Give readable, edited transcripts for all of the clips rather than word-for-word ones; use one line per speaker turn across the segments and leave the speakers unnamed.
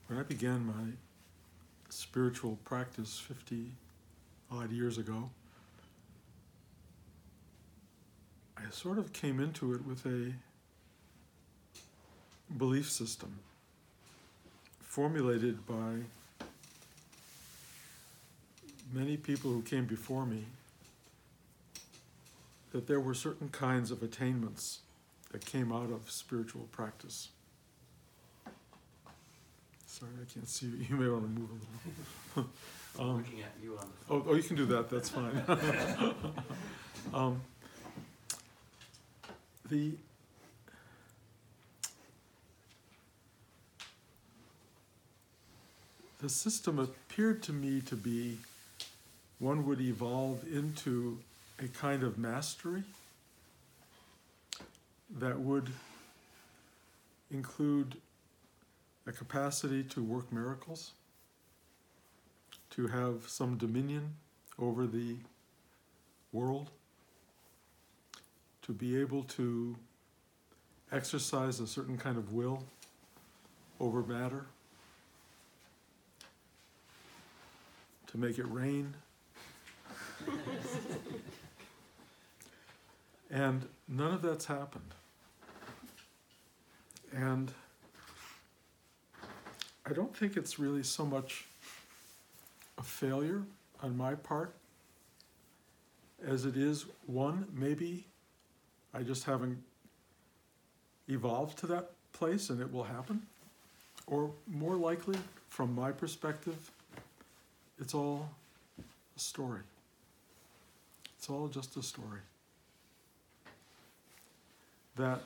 When I began my spiritual practice 50 odd years ago, I sort of came into it with a belief system formulated by many people who came before me, that there were certain kinds of attainments that came out of spiritual practice. Sorry, I can't see you. You may want to move a little.
I'm looking at you on the phone.
Oh, you can do that. That's fine. The system appeared to me to be one would evolve into a kind of mastery that would include a capacity to work miracles, to have some dominion over the world, to be able to exercise a certain kind of will over matter, to make it rain. And none of that's happened. And I don't think it's really so much a failure on my part as it is, one, maybe I just haven't evolved to that place and it will happen. Or more likely, from my perspective, it's all a story. It's all just a story. That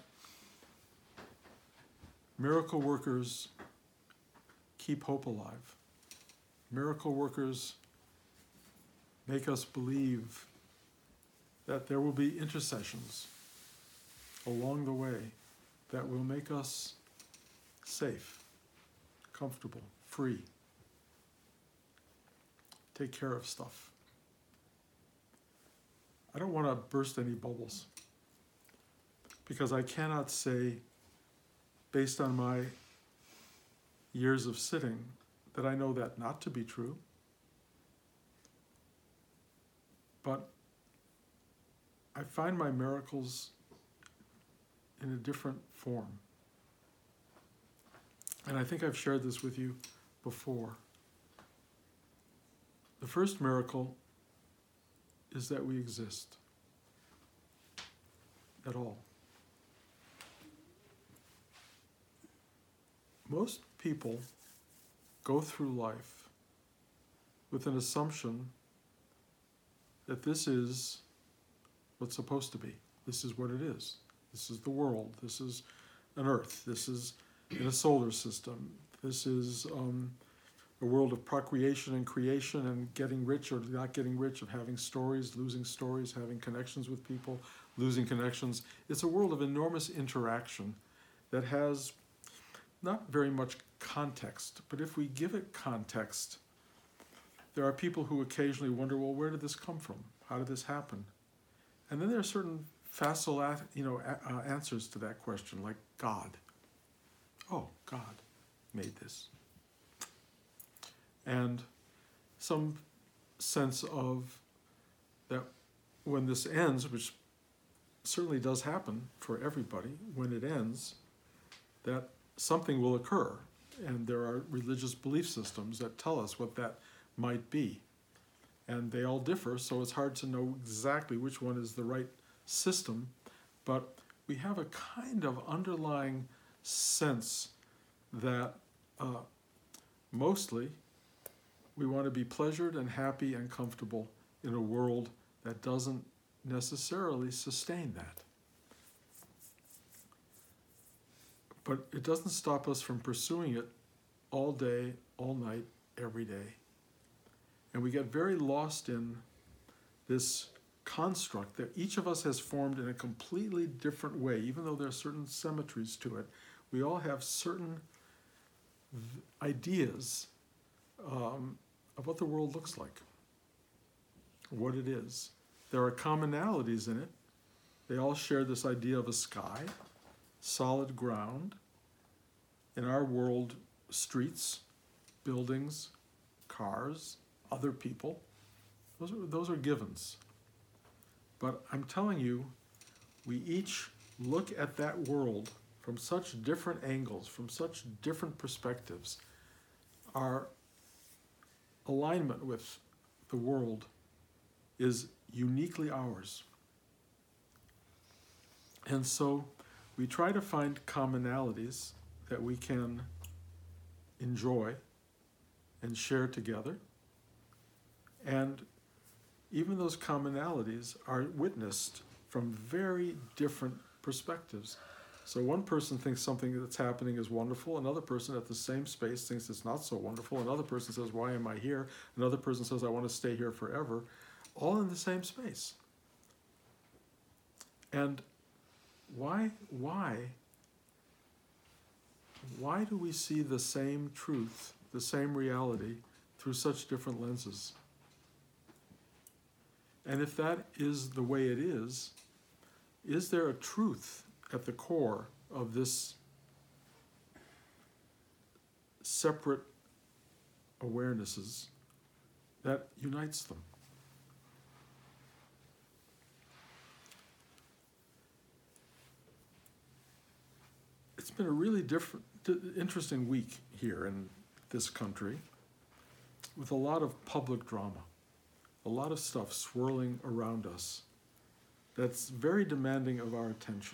miracle workers keep hope alive. Miracle workers make us believe that there will be intercessions along the way that will make us safe, comfortable, free, take care of stuff. I don't want to burst any bubbles because I cannot say, based on my years of sitting, that I know that not to be true. But I find my miracles in a different form. And I think I've shared this with you before. The first miracle is that we exist at all. Most people go through life with an assumption that this is what's supposed to be. This is what it is. This is the world. This is an earth. This is in a solar system. This is a world of procreation and creation and getting rich or not getting rich, of having stories, losing stories, having connections with people, losing connections. It's a world of enormous interaction that has not very much context, but if we give it context, there are people who occasionally wonder, well, where did this come from? How did this happen? And then there are certain facile, answers to that question, like God. Oh, God made this. And some sense of that when this ends, which certainly does happen for everybody, when it ends, that something will occur. And there are religious belief systems that tell us what that might be. And they all differ, so it's hard to know exactly which one is the right system. But we have a kind of underlying sense that mostly we want to be pleasured and happy and comfortable in a world that doesn't necessarily sustain that. But it doesn't stop us from pursuing it all day, all night, every day. And we get very lost in this construct that each of us has formed in a completely different way, even though there are certain symmetries to it. We all have certain ideas of what the world looks like, what it is. There are commonalities in it. They all share this idea of a sky, solid ground. In our world, streets buildings, cars, other people. Those are givens. But I'm telling you, we each look at that world from such different angles, from such different perspectives. Our alignment with the world is uniquely ours. And so we try to find commonalities that we can enjoy and share together. And even those commonalities are witnessed from very different perspectives. So one person thinks something that's happening is wonderful, another person at the same space thinks it's not so wonderful, another person says, why am I here? Another person says, I want to stay here forever, all in the same space. And why do we see the same truth, the same reality, through such different lenses? And if that is the way it is there a truth at the core of this separate awarenesses that unites them? It's been a really interesting week here in this country with a lot of public drama, a lot of stuff swirling around us that's very demanding of our attention.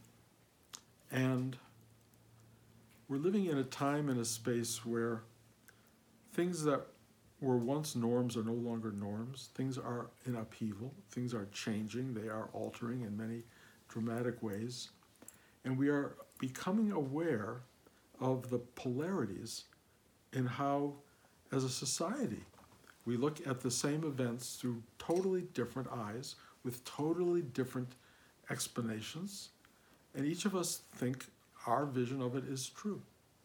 And we're living in a time and a space where things that were once norms are no longer norms. Things are in upheaval. Things are changing. They are altering in many dramatic ways. And we are becoming aware of the polarities in how, as a society, we look at the same events through totally different eyes, with totally different explanations, and each of us think our vision of it is true.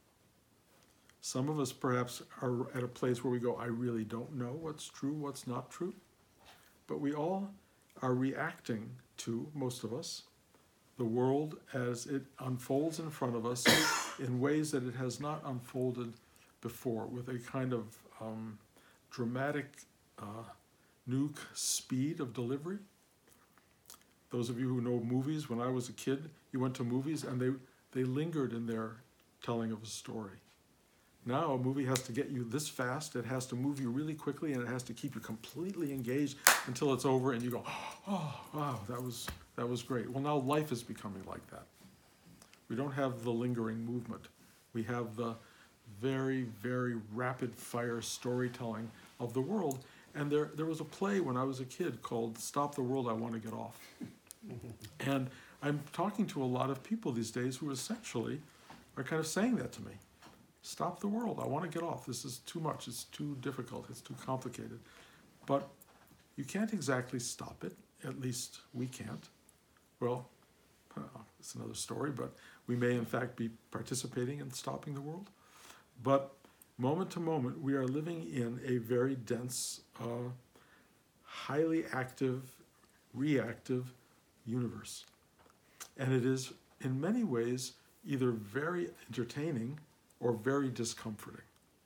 Some of us perhaps are at a place where we go, I really don't know what's true, what's not true. But we all are reacting to, most of us, the world as it unfolds in front of us in ways that it has not unfolded before, with a kind of dramatic new speed of delivery. Those of you who know movies, when I was a kid, you went to movies and they lingered in their telling of a story. Now a movie has to get you this fast, it has to move you really quickly, and it has to keep you completely engaged until it's over and you go, oh, wow, that was great. Well, now life is becoming like that. We don't have the lingering movement. We have the very, very rapid fire storytelling of the world. And there was a play when I was a kid called Stop the World, I Want to Get Off. And I'm talking to a lot of people these days who essentially are kind of saying that to me. Stop the world, I want to get off. This is too much, it's too difficult, it's too complicated. But you can't exactly stop it, at least we can't. Well, it's another story, but we may in fact be participating in stopping the world. But moment to moment, we are living in a very dense, highly active, reactive universe. And it is, in many ways, either very entertaining or very discomforting.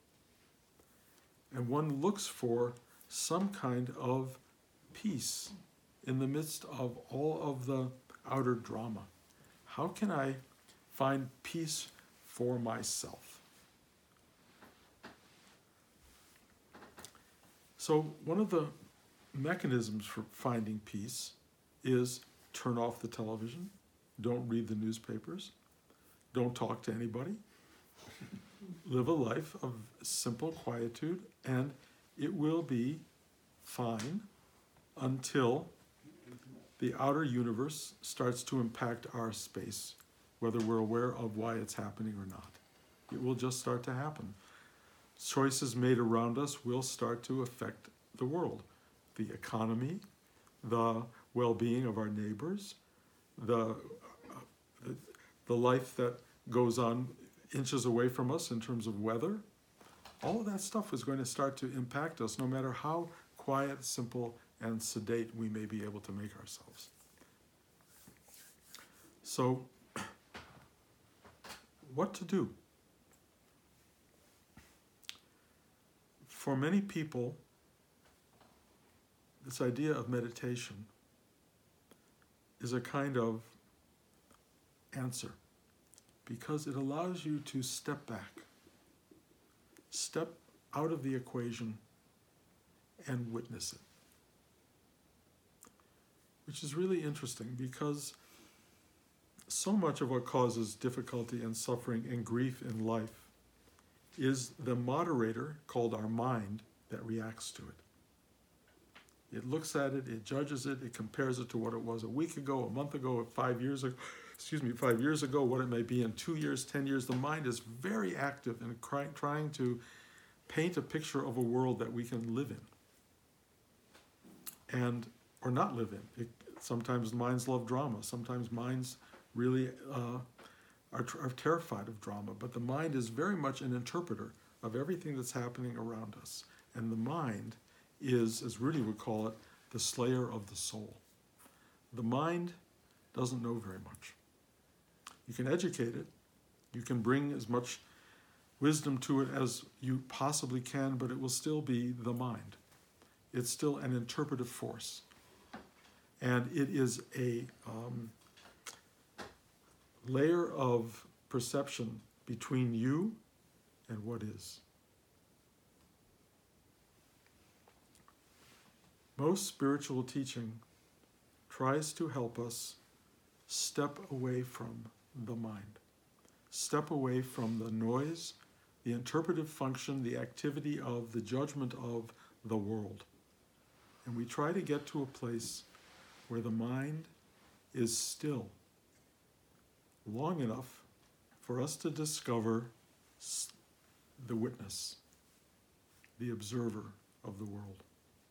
And one looks for some kind of peace in the midst of all of the outer drama. How can I find peace for myself? So one of the mechanisms for finding peace is turn off the television, don't read the newspapers, don't talk to anybody, live a life of simple quietude, and it will be fine until the outer universe starts to impact our space, whether we're aware of why it's happening or not. It will just start to happen. Choices made around us will start to affect the world, the economy, the well-being of our neighbors, the life that goes on inches away from us in terms of weather. All of that stuff is going to start to impact us, no matter how quiet, simple, and sedate we may be able to make ourselves. So, what to do? For many people, this idea of meditation is a kind of answer because it allows you to step back, step out of the equation and witness it. Which is really interesting because so much of what causes difficulty and suffering and grief in life is the moderator called our mind that reacts to it. It looks at it, it judges it, it compares it to what it was a week ago, a month ago, 5 years ago, 5 years ago, what it may be in 2 years, 10 years. The mind is very active in trying to paint a picture of a world that we can live in. Or not live in. Sometimes minds love drama. Sometimes minds really are terrified of drama. But the mind is very much an interpreter of everything that's happening around us. And the mind is, as Rudy would call it, the slayer of the soul. The mind doesn't know very much. You can educate it. You can bring as much wisdom to it as you possibly can, but it will still be the mind. It's still an interpretive force. And it is a layer of perception between you and what is. Most spiritual teaching tries to help us step away from the mind, step away from the noise, the interpretive function, the activity of, the judgment of the world. And we try to get to a place where the mind is still long enough for us to discover the witness, the observer of the world.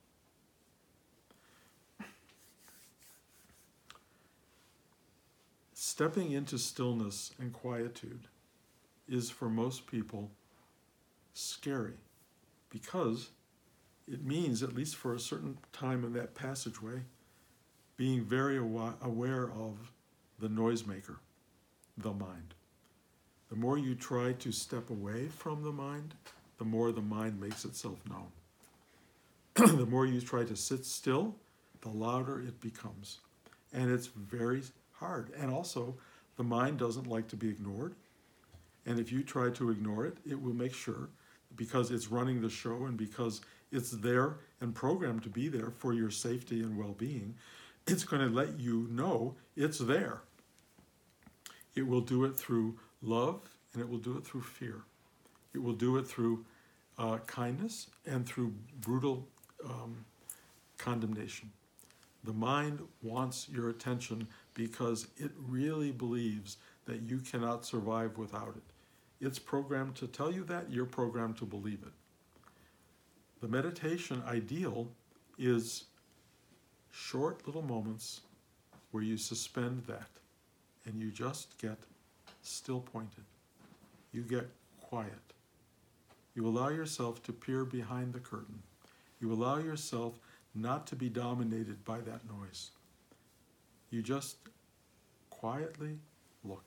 Stepping into stillness and quietude is for most people scary because it means, at least for a certain time in that passageway, being very aware of the noisemaker, the mind. The more you try to step away from the mind, the more the mind makes itself known. The more you try to sit still, the louder it becomes. And it's very hard. And also, the mind doesn't like to be ignored. And if you try to ignore it, it will make sure, because it's running the show and because it's there and programmed to be there for your safety and well-being, it's going to let you know it's there. It will do it through love, and it will do it through fear. It will do it through kindness and through brutal condemnation. The mind wants your attention because it really believes that you cannot survive without it. It's programmed to tell you that, you're programmed to believe it. The meditation ideal is short little moments where you suspend that and you just get still pointed. You get quiet. You allow yourself to peer behind the curtain. You allow yourself not to be dominated by that noise. You just quietly look.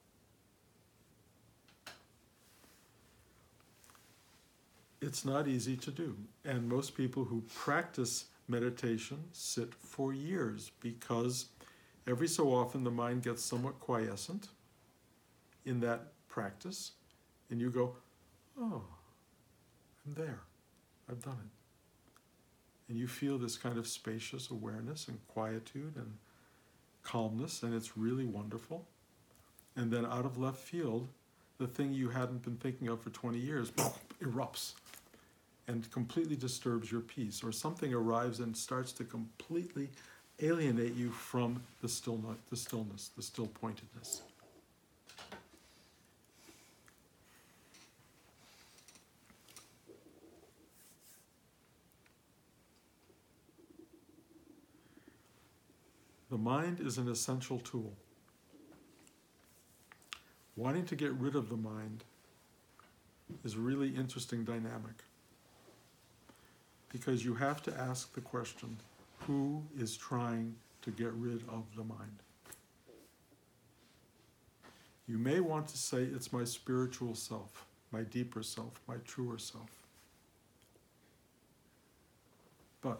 It's not easy to do, and most people who practice meditation sit for years because every so often the mind gets somewhat quiescent in that practice, and you go, oh, I'm there, I've done it. And you feel this kind of spacious awareness and quietude and calmness, and it's really wonderful. And then out of left field, the thing you hadn't been thinking of for 20 years erupts and completely disturbs your peace, or something arrives and starts to completely alienate you from the stillness, the still pointedness. The mind is an essential tool. Wanting to get rid of the mind is a really interesting dynamic, because you have to ask the question, who is trying to get rid of the mind? You may want to say it's my spiritual self, my deeper self, my truer self. But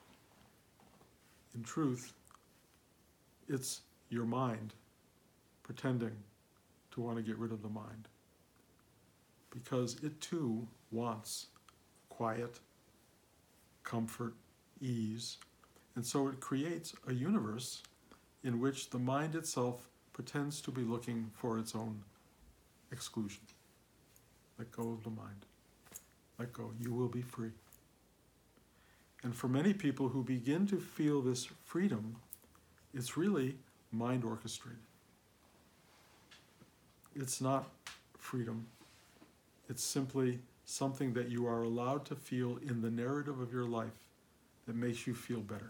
in truth, it's your mind pretending to want to get rid of the mind, because it too wants quiet, comfort, ease, and so it creates a universe in which the mind itself pretends to be looking for its own exclusion. Let go of the mind. Let go. You will be free. And for many people who begin to feel this freedom, it's really mind orchestrated. It's not freedom. It's simply something that you are allowed to feel in the narrative of your life that makes you feel better.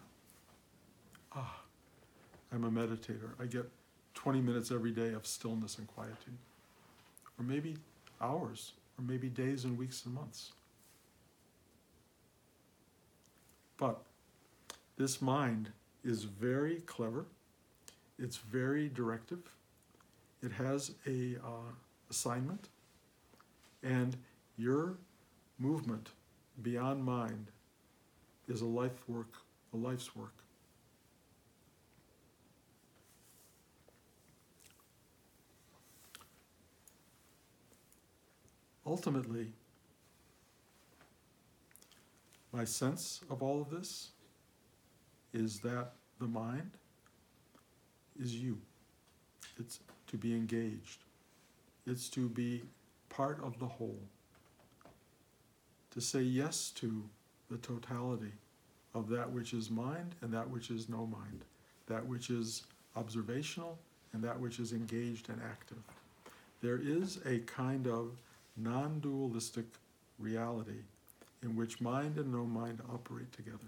I'm a meditator. I get 20 minutes every day of stillness and quietude. Or maybe hours, or maybe days and weeks and months. But this mind is very clever. It's very directive. It has a assignment. And your movement beyond mind is a life's work. Ultimately, my sense of all of this is that the mind is you. It's to be engaged. It's to be part of the whole. To say yes to the totality of that which is mind and that which is no mind. That which is observational and that which is engaged and active. There is a kind of non-dualistic reality in which mind and no mind operate together.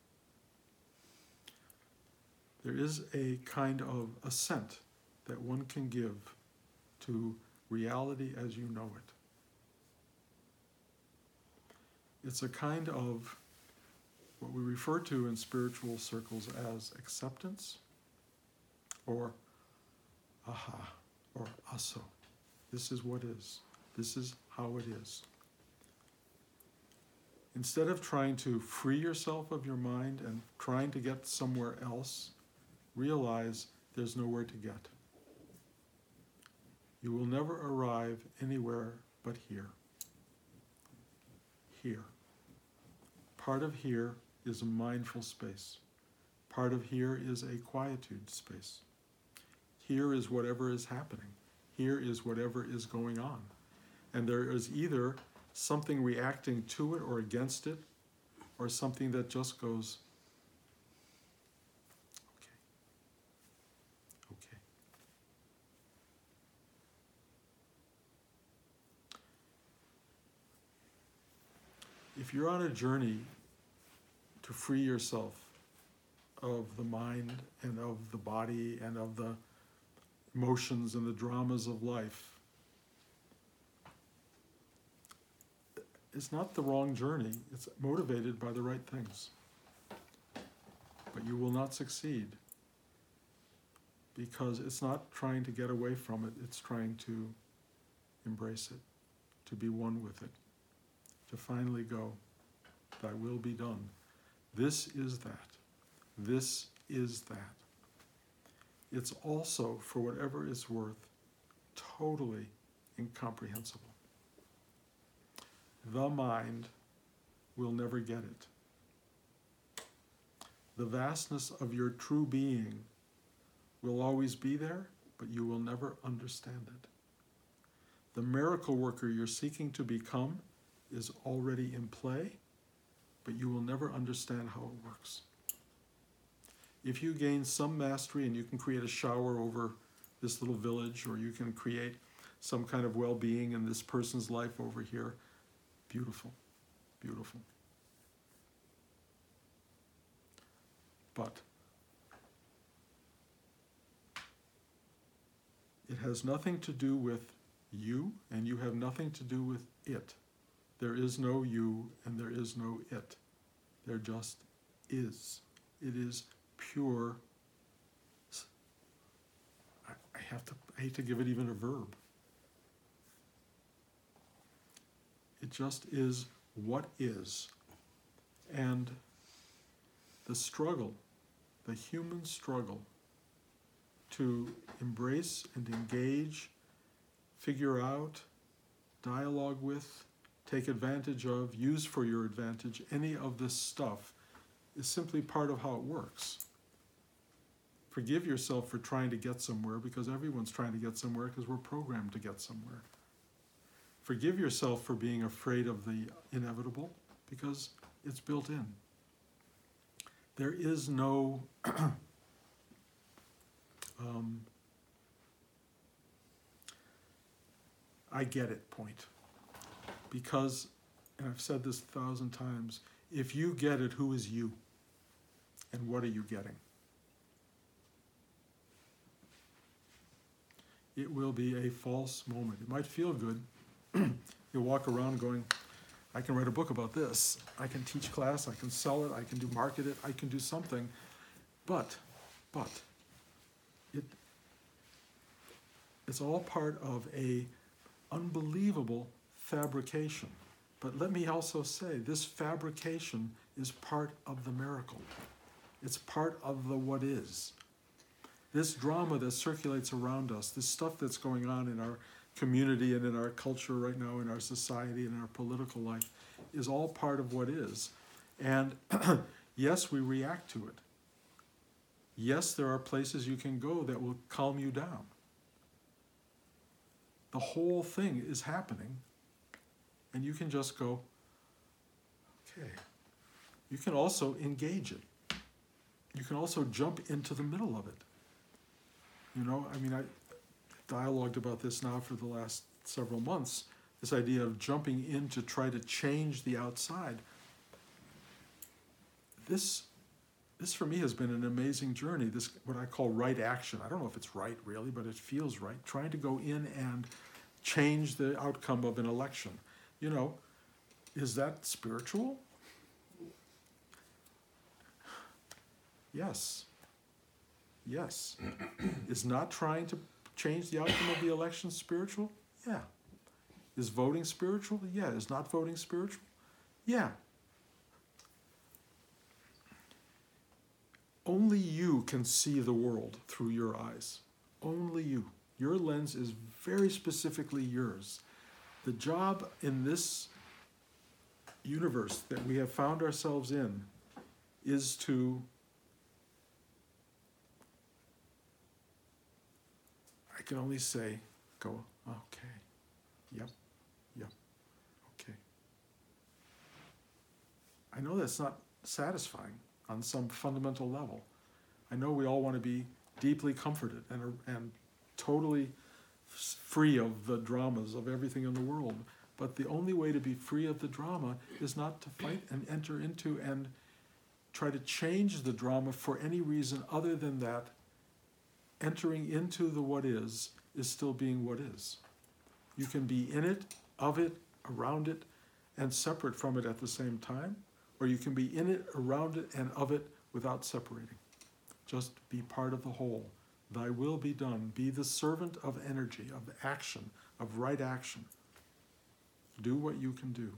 There is a kind of assent that one can give to reality as you know it. It's a kind of what we refer to in spiritual circles as acceptance, or aha, or aso. This is what is. This is how it is. Instead of trying to free yourself of your mind and trying to get somewhere else, realize there's nowhere to get. You will never arrive anywhere but here. Here. Part of here is a mindful space. Part of here is a quietude space. Here is whatever is happening. Here is whatever is going on. And there is either something reacting to it or against it, or something that just goes, okay. If you're on a journey to free yourself of the mind and of the body and of the emotions and the dramas of life, it's not the wrong journey. It's motivated by the right things. But you will not succeed because it's not trying to get away from it. It's trying to embrace it, to be one with it, to finally go, thy will be done. This is that. This is that. It's also, for whatever it's worth, totally incomprehensible. The mind will never get it. The vastness of your true being will always be there, but you will never understand it. The miracle worker you're seeking to become is already in play, but you will never understand how it works. If you gain some mastery and you can create a shower over this little village, or you can create some kind of well-being in this person's life over here, beautiful, beautiful. But it has nothing to do with you, and you have nothing to do with it. There is no you and there is no it. There just is. It is pure. I hate to give it even a verb. It just is what is. And the struggle, the human struggle to embrace and engage, figure out, dialogue with, take advantage of, use for your advantage, any of this stuff is simply part of how it works. Forgive yourself for trying to get somewhere, because everyone's trying to get somewhere because we're programmed to get somewhere. Forgive yourself for being afraid of the inevitable, because it's built in. There is no I get it point. Because, and I've said this 1,000 times, if you get it, who is you? And what are you getting? It will be a false moment. It might feel good. You'll walk around going, I can write a book about this. I can teach class, I can sell it, I can do market it, I can do something. But, it's all part of a unbelievable fabrication. But let me also say, this fabrication is part of the miracle. It's part of the what is. This drama that circulates around us, this stuff that's going on in our community and in our culture right now, in our society and in our political life, is all part of what is. And yes, we react to it. Yes, there are places you can go that will calm you down. The whole thing is happening, and you can just go, okay. You can also engage it. You can also jump into the middle of it. You know, I mean, I dialogued about this now for the last several months, this idea of jumping in to try to change the outside. This for me has been an amazing journey, this what I call right action. I don't know if it's right really, but it feels right. Trying to go in and change the outcome of an election. You know, is that spiritual? Yes. Yes. Is not trying to change the outcome of the election spiritual? Yeah. Is voting spiritual? Yeah. Is not voting spiritual? Yeah. Only you can see the world through your eyes. Only you. Your lens is very specifically yours. The job in this universe that we have found ourselves in is to, I can only say, go, okay, yep, okay. I know that's not satisfying on some fundamental level. I know we all want to be deeply comforted and totally free of the dramas of everything in the world. But the only way to be free of the drama is not to fight and enter into and try to change the drama for any reason other than that entering into the what is still being what is. You can be in it, of it, around it, and separate from it at the same time, or you can be in it, around it, and of it without separating. Just be part of the whole. Thy will be done. Be the servant of energy, of action, of right action. Do what you can do.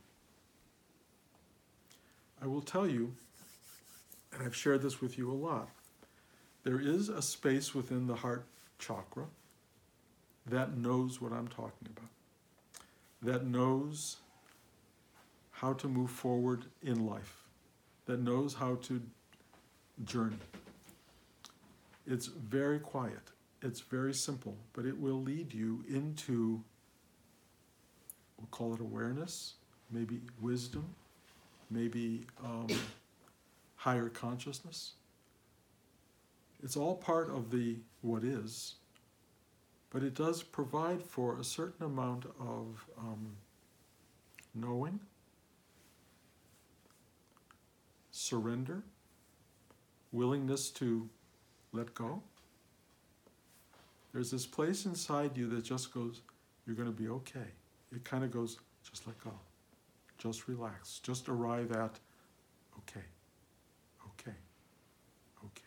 I will tell you, and I've shared this with you a lot, there is a space within the heart chakra that knows what I'm talking about, that knows how to move forward in life, that knows how to journey. It's very quiet, it's very simple, but it will lead you into, we'll call it awareness, maybe wisdom, maybe higher consciousness. It's all part of the what is, but it does provide for a certain amount of knowing, surrender, willingness to let go. There's this place inside you that just goes, you're going to be okay. It kind of goes, just let go. Just relax. Just arrive at, okay, okay, okay.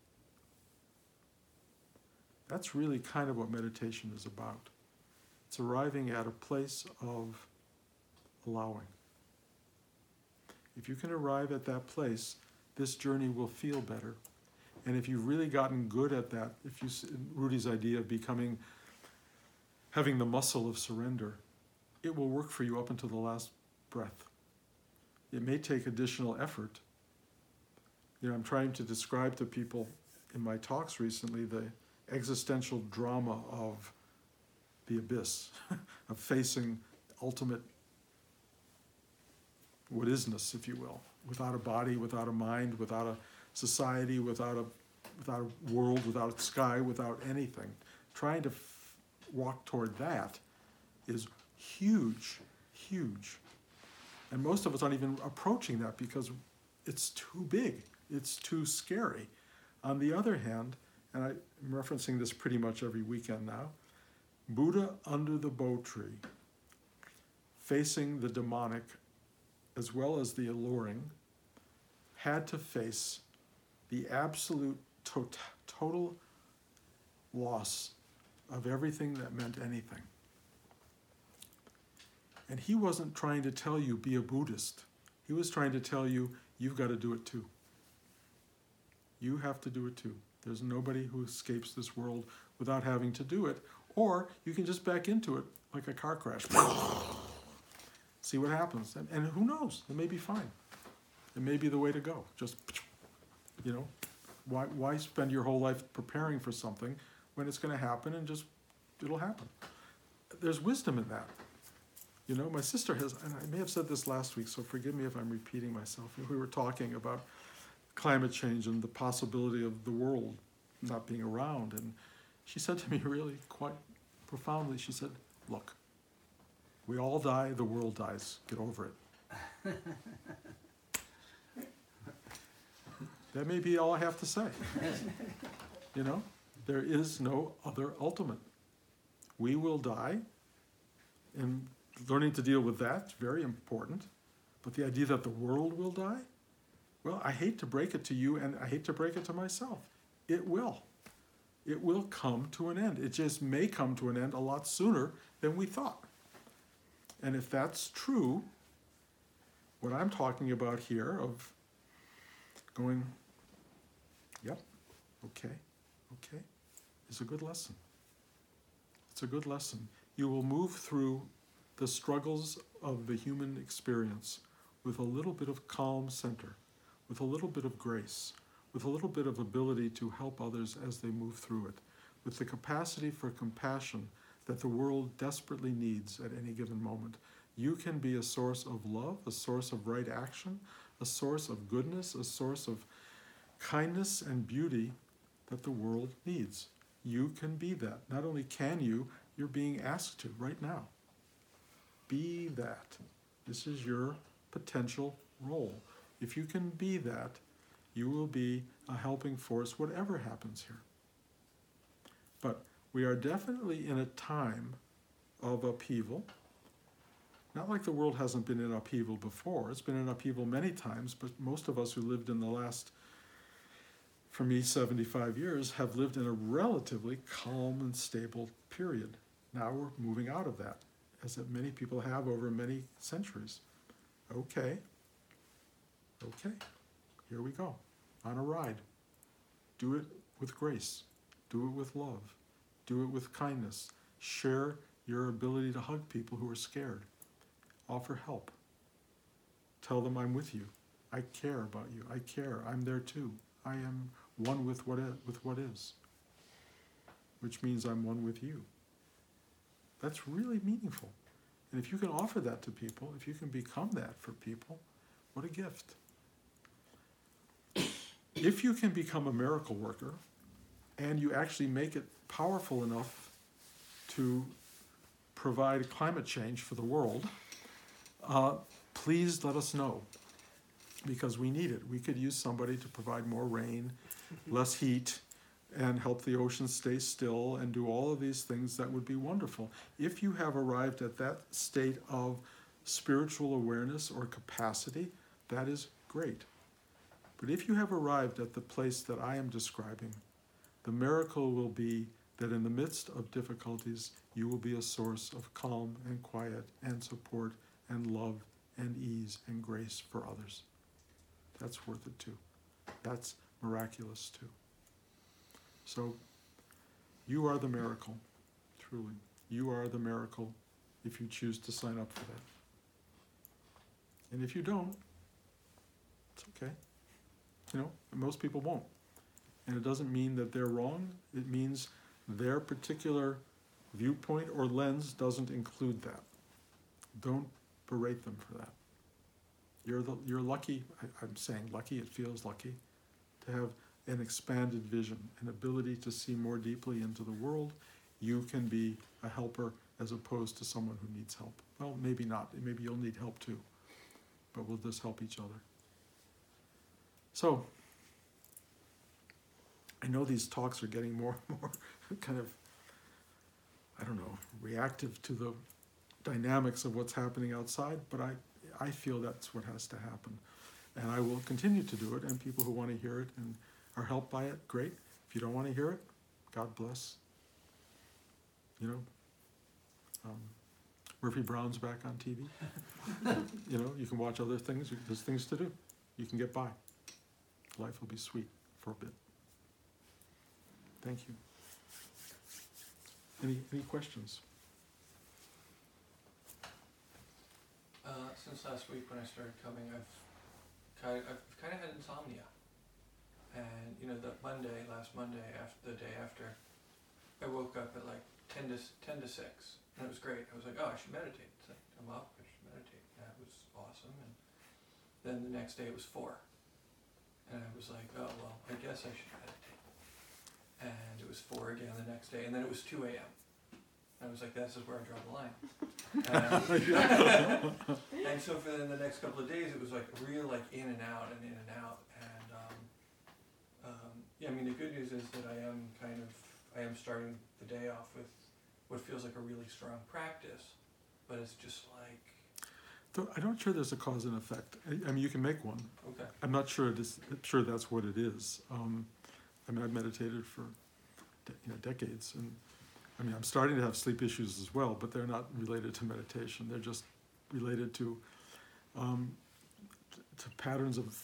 That's really kind of what meditation is about. It's arriving at a place of allowing. If you can arrive at that place, this journey will feel better. And if you've really gotten good at that, if you, Rudy's idea of having the muscle of surrender, it will work for you up until the last breath. It may take additional effort. I'm trying to describe to people in my talks recently the existential drama of the abyss, of facing ultimate what isness, if you will, without a body, without a mind, without a society, without a world, without a sky, without anything. Trying to walk toward that is huge, huge. And most of us aren't even approaching that because it's too big, it's too scary. On the other hand, and I'm referencing this pretty much every weekend now, Buddha under the Bo tree, facing the demonic as well as the alluring, had to face the absolute total loss of everything that meant anything. And he wasn't trying to tell you, be a Buddhist. He was trying to tell you, you've got to do it too. You have to do it too. There's nobody who escapes this world without having to do it. Or you can just back into it like a car crash. See what happens. And who knows? It may be fine. It may be the way to go. Just, why spend your whole life preparing for something when it's going to happen and just, it'll happen. There's wisdom in that. My sister has, and I may have said this last week, so forgive me if I'm repeating myself. We were talking about climate change and the possibility of the world not being around. And she said to me really quite profoundly, she said, look, we all die, the world dies. Get over it. That may be all I have to say. There is no other ultimate. We will die, and learning to deal with that's very important. But the idea that the world will die, well, I hate to break it to you, and I hate to break it to myself. It will. It will come to an end. It just may come to an end a lot sooner than we thought. And if that's true, what I'm talking about here of going, yep, okay, is a good lesson. It's a good lesson. You will move through the struggles of the human experience with a little bit of calm center, with a little bit of grace, with a little bit of ability to help others as they move through it, with the capacity for compassion that the world desperately needs at any given moment. You can be a source of love, a source of right action, a source of goodness, a source of kindness and beauty that the world needs. You can be that. Not only can you, you're being asked to right now. Be that. This is your potential role. If you can be that, you will be a helping force, whatever happens here. But we are definitely in a time of upheaval. Not like the world hasn't been in upheaval before. It's been in upheaval many times, but most of us who lived in the last, for me, 75 years, have lived in a relatively calm and stable period. Now we're moving out of that, as many people have over many centuries. Okay, here we go, on a ride. Do it with grace. Do it with love. Do it with kindness. Share your ability to hug people who are scared. Offer help. Tell them I'm with you. I care about you. I care. I'm there too. I am one with what is, which means I'm one with you. That's really meaningful. And if you can offer that to people, if you can become that for people, what a gift. If you can become a miracle worker and you actually make it powerful enough to provide climate change for the world, please let us know, because we need it. We could use somebody to provide more rain, less heat, and help the oceans stay still and do all of these things. That would be wonderful. If you have arrived at that state of spiritual awareness or capacity, that is great. But if you have arrived at the place that I am describing, the miracle will be that in the midst of difficulties, you will be a source of calm and quiet and support and love and ease and grace for others. That's worth it too. That's miraculous too. So you are the miracle, truly. You are the miracle if you choose to sign up for that. And if you don't, it's okay. You know, most people won't. And it doesn't mean that they're wrong. It means their particular viewpoint or lens doesn't include that. Don't berate them for that. You're lucky, I'm saying lucky, it feels lucky, to have an expanded vision, an ability to see more deeply into the world. You can be a helper as opposed to someone who needs help. Well, maybe not. Maybe you'll need help too. But we'll just help each other. So, I know these talks are getting more and more kind of, I don't know, reactive to the dynamics of what's happening outside, but I feel that's what has to happen. And I will continue to do it, and people who want to hear it and are helped by it, great. If you don't want to hear it, God bless. You know, Murphy Brown's back on TV. You know, you can watch other things. There's things to do. You can get by. Life will be sweet for a bit. Thank you. Any questions?
Since last week when I started coming, I've kind of had insomnia, and you know that last Monday, after the day after, I woke up at like 10 to 6, and it was great. I was like, oh, I should meditate. It's like, I'm up, I should meditate. And that was awesome. And then the next day it was 4, and I was like, oh well, I guess I should meditate. And it was 4 again the next day, and then it was 2 a.m. I was like, this is where I draw the line. And so for the next couple of days, it was like real, like in and out and in and out. And yeah, I mean, the good news is that I am starting the day off with what feels like a really strong practice, but it's just like.
I'm not sure there's a cause and effect. I mean, you can make one.
Okay.
I'm not sure sure that's what it is. I mean, I've meditated for decades, and I mean, I'm starting to have sleep issues as well, but they're not related to meditation. They're just related to patterns of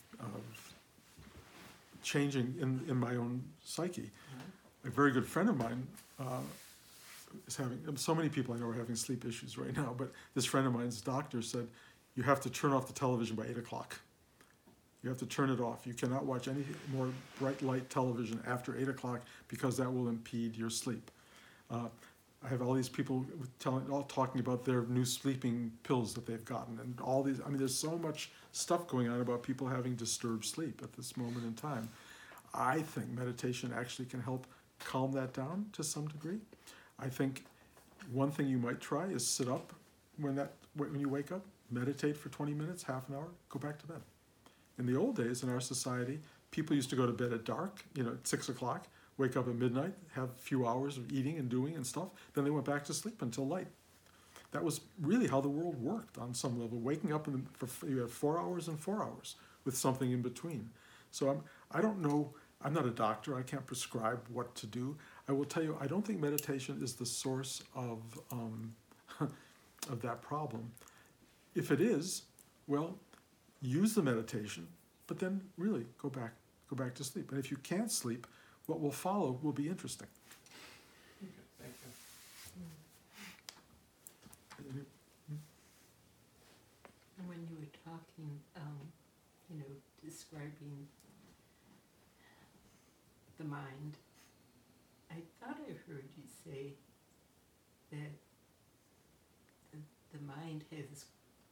changing in my own psyche. Mm-hmm. A very good friend of mine is having, so many people I know are having sleep issues right now, but this friend of mine's doctor said, you have to turn off the television by 8 o'clock. You have to turn it off. You cannot watch any more bright light television after 8 o'clock because that will impede your sleep. I have all these people talking about their new sleeping pills that they've gotten, and all these. I mean, there's so much stuff going on about people having disturbed sleep at this moment in time. I think meditation actually can help calm that down to some degree. I think one thing you might try is sit up when you wake up, meditate for 20 minutes, half an hour, go back to bed. In the old days in our society, people used to go to bed at dark, at 6 o'clock. Wake up at midnight, have a few hours of eating and doing and stuff, then they went back to sleep until light. That was really how the world worked on some level. Waking up, you had 4 hours and 4 hours with something in between. So I don't know, I'm not a doctor, I can't prescribe what to do. I will tell you, I don't think meditation is the source of that problem. If it is, well, use the meditation, but then really go back to sleep. And if you can't sleep, what will follow will be interesting.
Thank you.
When you were talking, describing the mind, I thought I heard you say that the mind has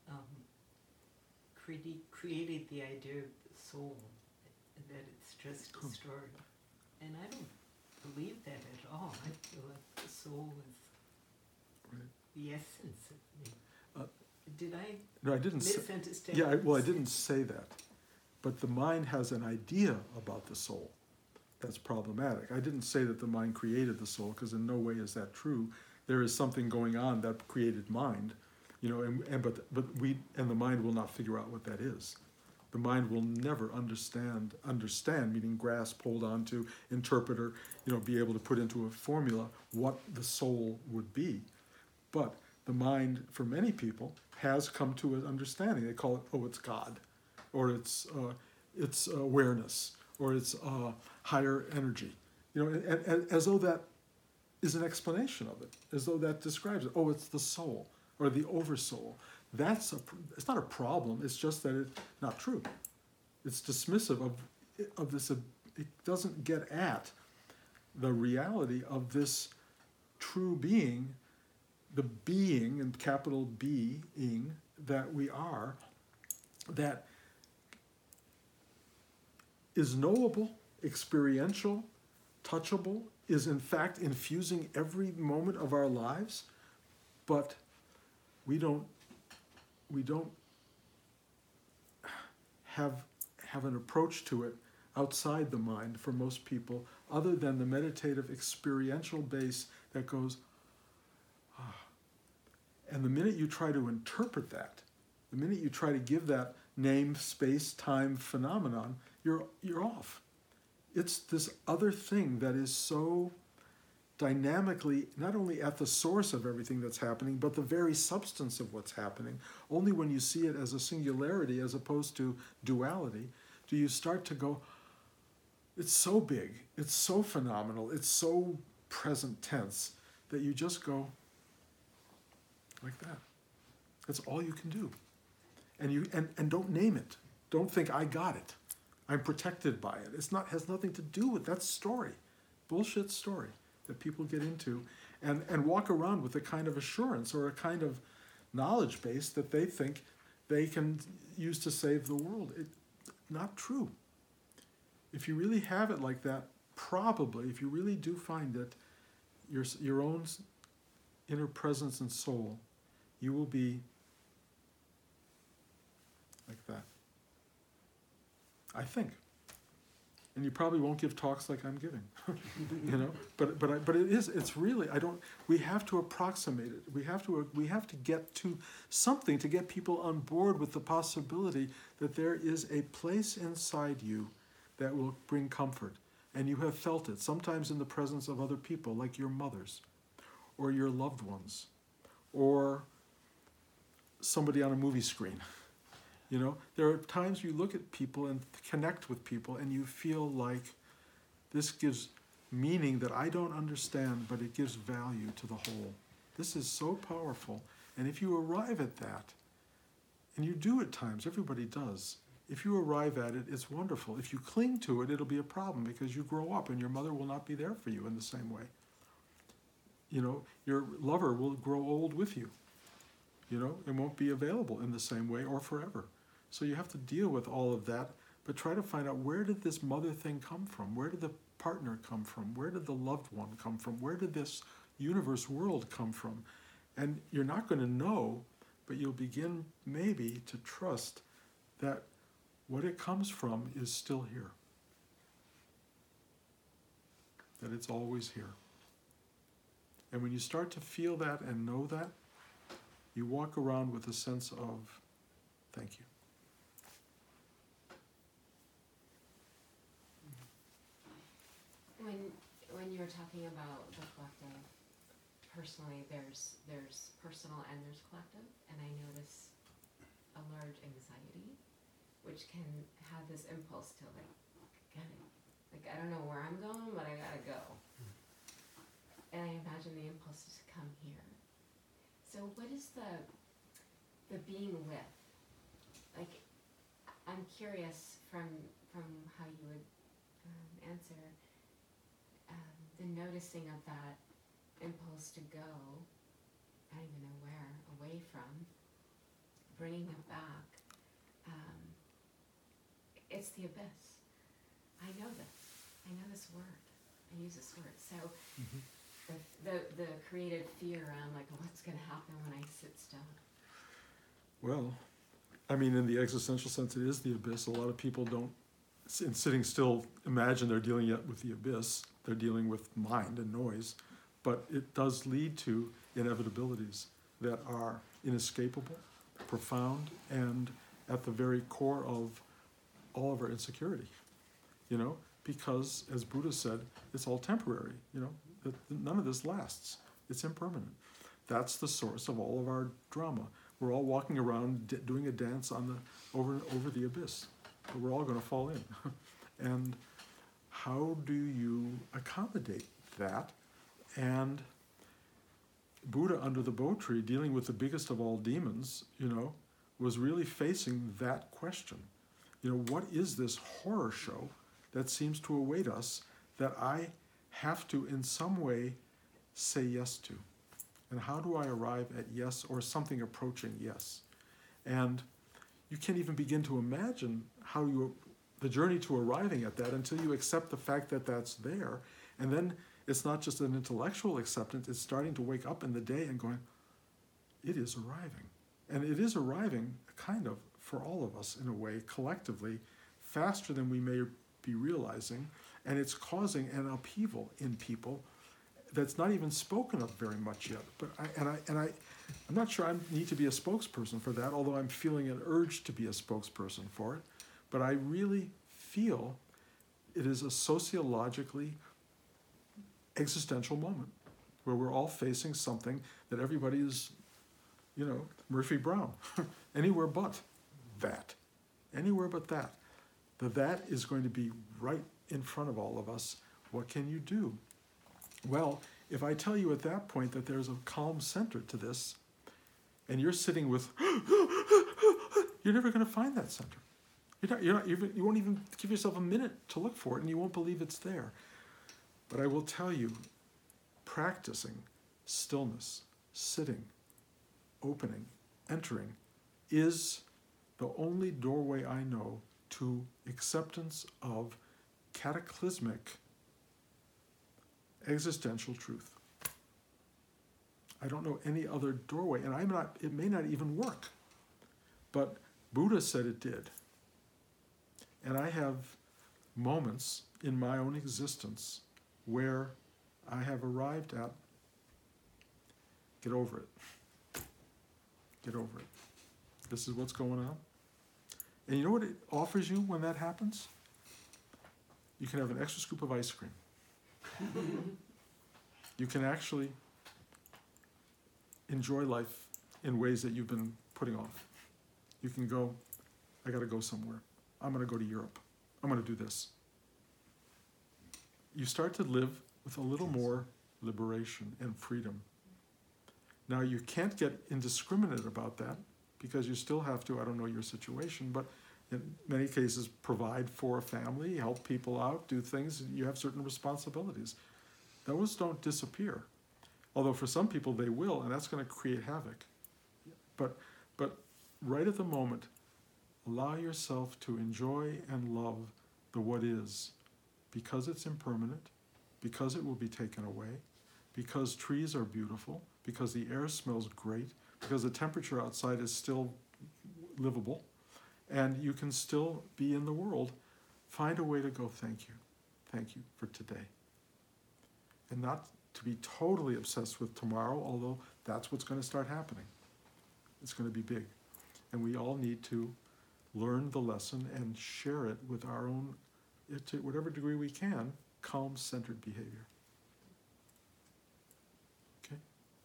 created the idea of the soul, that it's just a story. And I don't believe that at all. I feel like the soul is the essence of me. Did I
No, I didn't
misunderstand?
I didn't say that. But the mind has an idea about the soul. That's problematic. I didn't say that the mind created the soul, because in no way is that true. There is something going on that created mind, but the mind will not figure out what that is. The mind will never understand, meaning grasp, hold on to, interpret, or be able to put into a formula what the soul would be. But the mind, for many people, has come to an understanding. They call it, it's God, or it's awareness, or it's higher energy. You know, and as though that is an explanation of it, as though that describes it. Oh, it's the soul or the oversoul. It's not a problem. It's just that it's not true. It's dismissive of this. It doesn't get at the reality of this true being, the being, and capital being, that we are, that is knowable, experiential, touchable, is in fact infusing every moment of our lives, but we don't have an approach to it outside the mind for most people, other than the meditative experiential base that goes, ah. And the minute you try to interpret that, the minute you try to give that name, space, time, phenomenon, you're off. It's this other thing that is so dynamically not only at the source of everything that's happening, but the very substance of what's happening. Only when you see it as a singularity as opposed to duality do you start to go, it's so big, it's so phenomenal, it's so present tense, that you just go like that. That's all you can do. And don't name it. Don't think I got it. I'm protected by it. Has nothing to do with that story. Bullshit story that people get into and walk around with a kind of assurance or a kind of knowledge base that they think they can use to save the world. Not true. If you really have it like that, probably, if you really do find it, your own inner presence and soul, you will be like that. I think. And you probably won't give talks like I'm giving, you know. But it's really, we have to approximate it. We have to get to something to get people on board with the possibility that there is a place inside you that will bring comfort, and you have felt it sometimes in the presence of other people, like your mothers, or your loved ones, or somebody on a movie screen. You know, there are times you look at people and connect with people and you feel like this gives meaning that I don't understand, but it gives value to the whole. This is so powerful. And if you arrive at that, and you do at times, everybody does, if you arrive at it, it's wonderful. If you cling to it, it'll be a problem because you grow up and your mother will not be there for you in the same way. You know, your lover will grow old with you. You know, it won't be available in the same way or forever. So you have to deal with all of that, but try to find out, where did this mother thing come from? Where did the partner come from? Where did the loved one come from? Where did this universe world come from? And you're not going to know, but you'll begin maybe to trust that what it comes from is still here. That it's always here. And when you start to feel that and know that, you walk around with a sense of thank you.
When you were talking about the collective, personally, there's personal and there's collective, and I notice a large anxiety, which can have this impulse to I don't know where I'm going, but I gotta go. And I imagine the impulse is to come here. So what is the being with? Like, I'm curious from how you would answer the noticing of that impulse to go, I don't even know where, away from, bringing it back. It's the abyss. I know this. I know this word. I use this word. So the created fear around what's going to happen when I sit still.
Well, I mean, in the existential sense, it is the abyss. A lot of people don't, in sitting still, imagine they're dealing with the abyss. They're dealing with mind and noise. But it does lead to inevitabilities that are inescapable, profound, and at the very core of all of our insecurity. You know, because, as Buddha said, it's all temporary. You know, none of this lasts. It's impermanent. That's the source of all of our drama. We're all walking around doing a dance over the abyss. But we're all going to fall in. And how do you accommodate that? And Buddha under the Bo tree, dealing with the biggest of all demons, was really facing that question. What is this horror show that seems to await us that I have to in some way say yes to? And how do I arrive at yes or something approaching yes? And you can't even begin to imagine the journey to arriving at that until you accept the fact that that's there. And then it's not just an intellectual acceptance, it's starting to wake up in the day and going, it is arriving. And it is arriving kind of for all of us in a way, collectively, faster than we may be realizing. And it's causing an upheaval in people that's not even spoken of very much yet. But I'm not sure I need to be a spokesperson for that, although I'm feeling an urge to be a spokesperson for it. But I really feel it is a sociologically existential moment where we're all facing something that everybody is, Murphy Brown, anywhere but that. Anywhere but that. That is going to be right in front of all of us. What can you do? Well, if I tell you at that point that there's a calm center to this, and you're sitting with, you're never going to find that center. You won't even give yourself a minute to look for it, and you won't believe it's there. But I will tell you, practicing stillness, sitting, opening, entering, is the only doorway I know to acceptance of cataclysmic existential truth. I don't know any other doorway, and it may not even work. But Buddha said it did. And I have moments in my own existence where I have arrived at, get over it. Get over it. This is what's going on. And you know what it offers you when that happens? You can have an extra scoop of ice cream. You can actually enjoy life in ways that you've been putting off. You can go, I got to go somewhere. I'm going to go to Europe. I'm going to do this. You start to live with a little more liberation and freedom. Now, you can't get indiscriminate about that because you still have to, I don't know your situation, but in many cases, provide for a family, help people out, do things. You have certain responsibilities. Those don't disappear. Although for some people they will, and that's going to create havoc. But right at the moment, allow yourself to enjoy and love the what is, because it's impermanent, because it will be taken away, because trees are beautiful, because the air smells great, because the temperature outside is still livable, and you can still be in the world. Find a way to go, thank you for today. And not to be totally obsessed with tomorrow, although that's what's going to start happening. It's going to be big. And we all need to learn the lesson and share it with our own, to whatever degree we can, calm, centered behavior. Okay?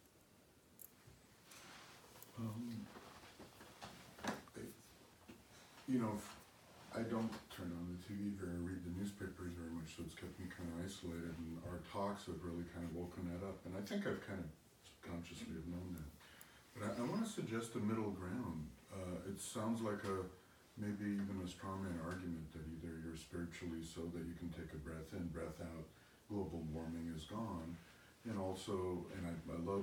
I don't turn on the TV or read the newspapers very much, so it's kept me kind of isolated, and our talks have really kind of woken that up, and I think I've kind of subconsciously have known that. But I want to suggest a middle ground. It sounds like maybe even a strawman argument that either you're spiritually so that you can take a breath in, breath out, global warming is gone, and also, and I love,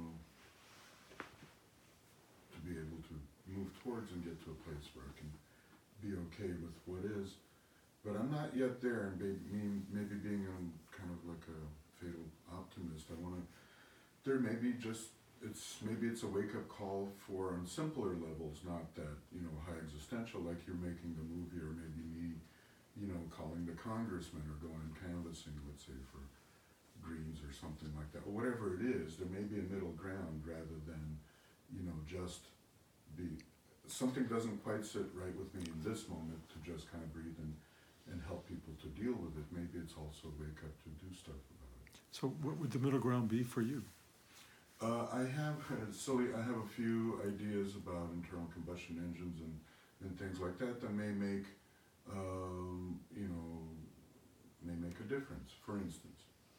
to be able to move towards and get to a place where I can be okay with what is, but I'm not yet there, and maybe being kind of like a fatal optimist, maybe it's a wake-up call for on simpler levels, not that, high existential, like you're making the movie, or maybe me, calling the congressman or going canvassing, let's say, for Greens or something like that, or whatever it is. There may be a middle ground rather than, just be, something doesn't quite sit right with me in this moment to just kind of breathe and help people to deal with it. Maybe it's also wake up to do stuff about it.
So what would the middle ground be for you?
I have a few ideas about internal combustion engines and things like that may make you know, may make a difference, for instance.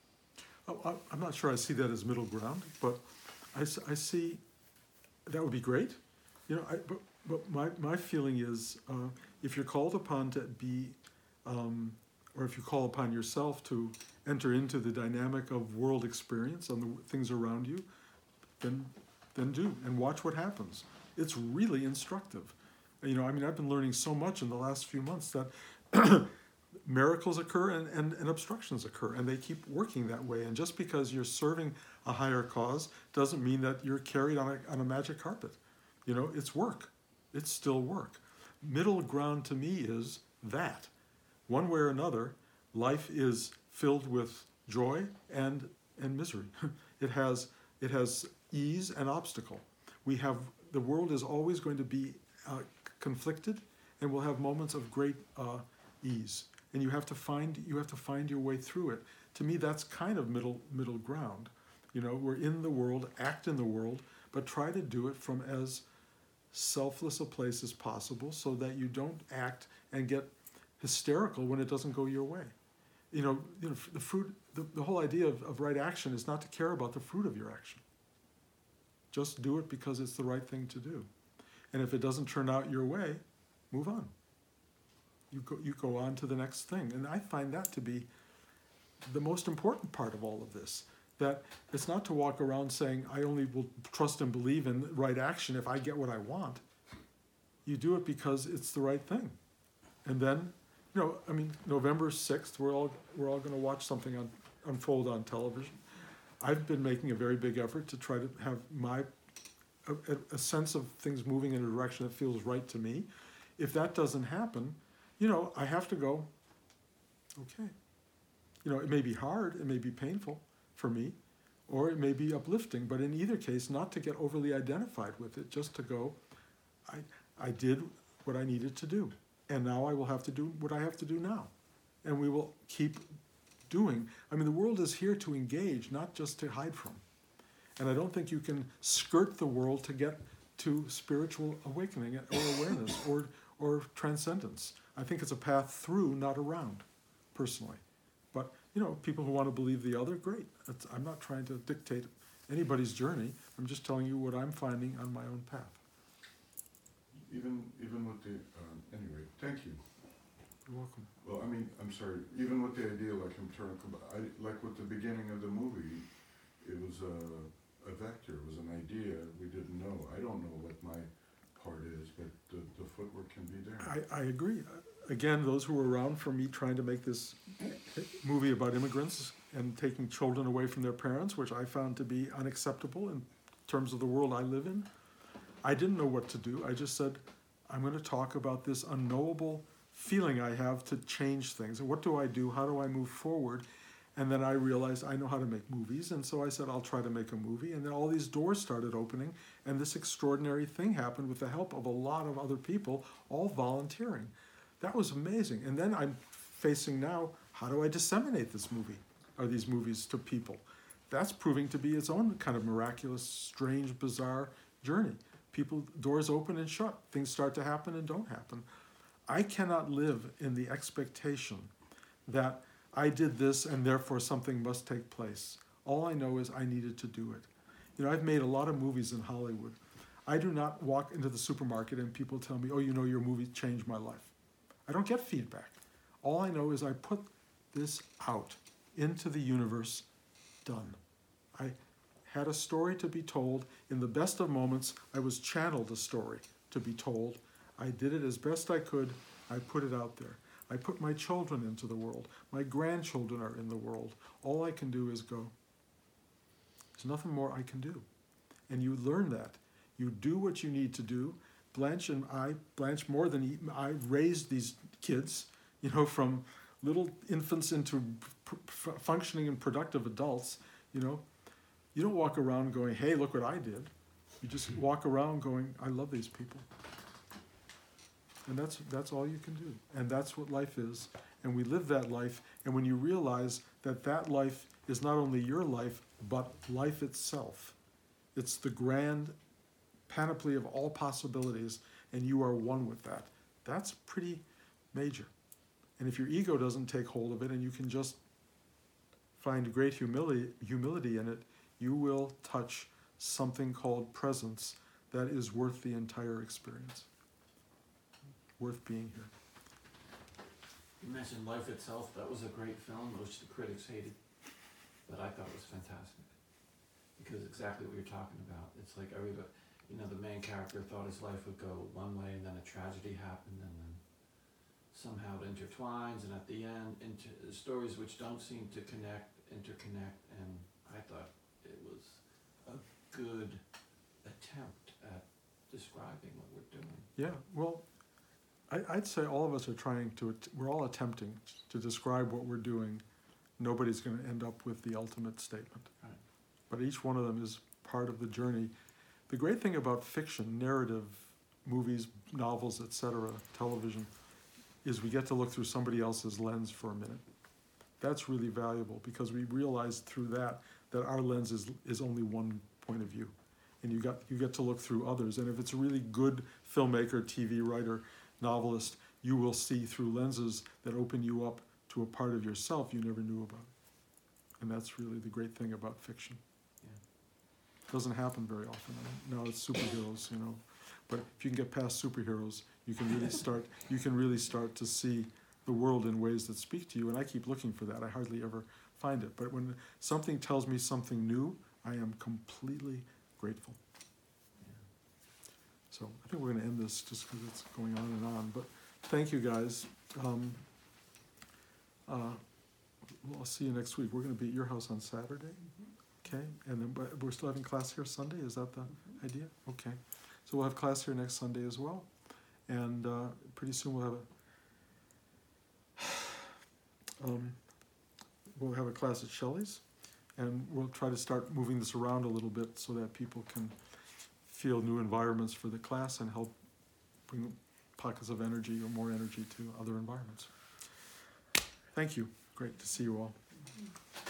I'm not sure I see that as middle ground, but I see that would be great. You know, but my feeling is if you're called upon to be, or if you call upon yourself to enter into the dynamic of world experience and the things around you, then do and watch what happens. It's really instructive. You know, I mean, I've been learning so much in the last few months that miracles occur and obstructions occur, and they keep working that way. And just because you're serving a higher cause doesn't mean that you're carried on a magic carpet. You know, it's work. It's still work. Middle ground to me is that. One way or another, life is filled with joy and misery. It has ease and obstacle. The world is always going to be conflicted, and we'll have moments of great ease. And you have to find your way through it. To me, that's kind of middle ground. You know, we're in the world, act in the world, but try to do it from as selfless a place as possible, so that you don't act and get hysterical when it doesn't go your way. You know the fruit. The whole idea of right action is not to care about the fruit of your action. Just do it because it's the right thing to do. And if it doesn't turn out your way, move on. You go on to the next thing. And I find that to be the most important part of all of this. That it's not to walk around saying, I only will trust and believe in right action if I get what I want. You do it because it's the right thing. And then, you know, I mean, November 6th, we're all going to watch something unfold on television. I've been making a very big effort to try to have a sense of things moving in a direction that feels right to me. If that doesn't happen, you know, I have to go, okay. You know, it may be hard, it may be painful for me, or it may be uplifting, but in either case, not to get overly identified with it, just to go, I did what I needed to do, and now I will have to do what I have to do now. And we will keep doing. I mean, the world is here to engage, not just to hide from. And I don't think you can skirt the world to get to spiritual awakening or awareness or transcendence. I think it's a path through, not around, personally. But, you know, people who want to believe the other, great. I'm not trying to dictate anybody's journey. I'm just telling you what I'm finding on my own path.
Even with the, anyway, thank you.
You're welcome.
Well, I mean, I'm sorry, even with the idea, like I'm trying to, like with the beginning of the movie, it was a vector, it was an idea, we didn't know. I don't know what my part is, but the footwork can be there.
I agree. Again, those who were around for me trying to make this movie about immigrants and taking children away from their parents, which I found to be unacceptable in terms of the world I live in, I didn't know what to do. I just said, I'm going to talk about this unknowable feeling I have to change things. And what do I do? How do I move forward? And then I realized I know how to make movies. And so I said, I'll try to make a movie. And then all these doors started opening. And this extraordinary thing happened with the help of a lot of other people, all volunteering. That was amazing. And then I'm facing now, how do I disseminate this movie or these movies to people? That's proving to be its own kind of miraculous, strange, bizarre journey. People, doors open and shut. Things start to happen and don't happen. I cannot live in the expectation that I did this and therefore something must take place. All I know is I needed to do it. You know, I've made a lot of movies in Hollywood. I do not walk into the supermarket and people tell me, oh, you know, your movie changed my life. I don't get feedback. All I know is I put this out into the universe, done. I had a story to be told. In the best of moments, I was channeled a story to be told. I did it as best I could. I put it out there. I put my children into the world. My grandchildren are in the world. All I can do is go. There's nothing more I can do. And you learn that. You do what you need to do. Blanche more than I raised these kids, you know, from little infants into functioning and productive adults, you know. You don't walk around going, hey, look what I did. You just walk around going, I love these people. And that's all you can do. And that's what life is. And we live that life. And when you realize that that life is not only your life, but life itself. It's the grand panoply of all possibilities, and you are one with that. That's pretty major. And if your ego doesn't take hold of it and you can just find great humility in it, you will touch something called presence that is worth the entire experience, worth being here.
You mentioned Life Itself. That was a great film, which the critics hated, but I thought it was fantastic. Because exactly what you're talking about. It's like everybody, you know, the main character thought his life would go one way, and then a tragedy happened, and then somehow it intertwines, and at the end, into stories which don't seem to interconnect, and I thought it was a good attempt at describing what we're doing.
Yeah, well, I'd say all of us are trying to, we're all attempting to describe what we're doing. Nobody's going to end up with the ultimate statement.
Right.
But each one of them is part of the journey. The great thing about fiction, narrative, movies, novels, etc., television, is we get to look through somebody else's lens for a minute. That's really valuable because we realize through that our lens is only one point of view. And you get to look through others. And if it's a really good filmmaker, TV writer, novelist, you will see through lenses that open you up to a part of yourself you never knew about. And that's really the great thing about fiction.
Yeah.
Doesn't happen very often. Now it's superheroes, you know. But if you can get past superheroes, you can really start to see the world in ways that speak to you. And I keep looking for that. I hardly ever find it. But when something tells me something new, I am completely grateful. So I think we're going to end this just because it's going on and on. But thank you, guys. I'll see you next week. We're going to be at your house on Saturday, okay? And then but we're still having class here Sunday. Is that the idea? Okay. So we'll have class here next Sunday as well, and pretty soon we'll have a class at Shelley's, and we'll try to start moving this around a little bit so that people can feel new environments for the class and help bring pockets of energy or more energy to other environments. Thank you. Great to see you all.